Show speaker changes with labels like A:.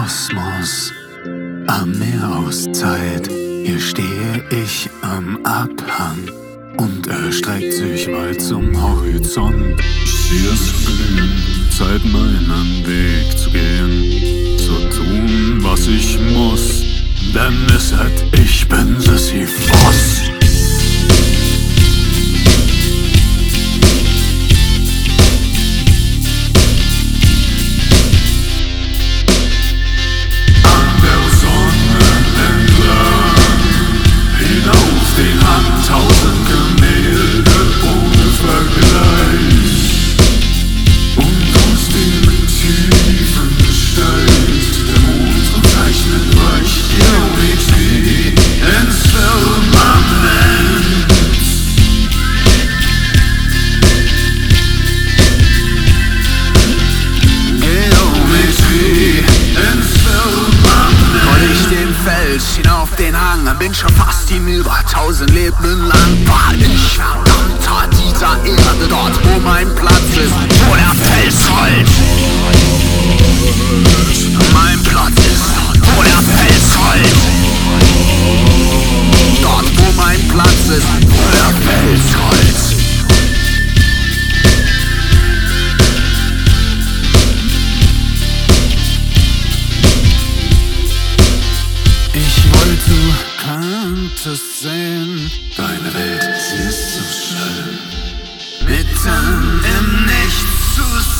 A: Kosmos am Meerauszeit. Hier stehe ich am Abhang und erstreckt sich weit zum Horizont. Ich sehe es glühen, Zeit meinen Weg zu gehen, zu tun, was ich muss, denn ich bin Sisyphos.
B: Hinauf den Hang, bin schon fast hinüber, 1000 Leben lang war ich verdammter dieser Erde, dort wo mein Platz ist, wo der Fels rollt. Mein Platz ist, wo der Fels rollt. Dort wo mein Platz ist, wo der Fels rollt.
A: Du könntest sehen, deine Welt, sie ist so schön, mitten im Nichts zu sehen.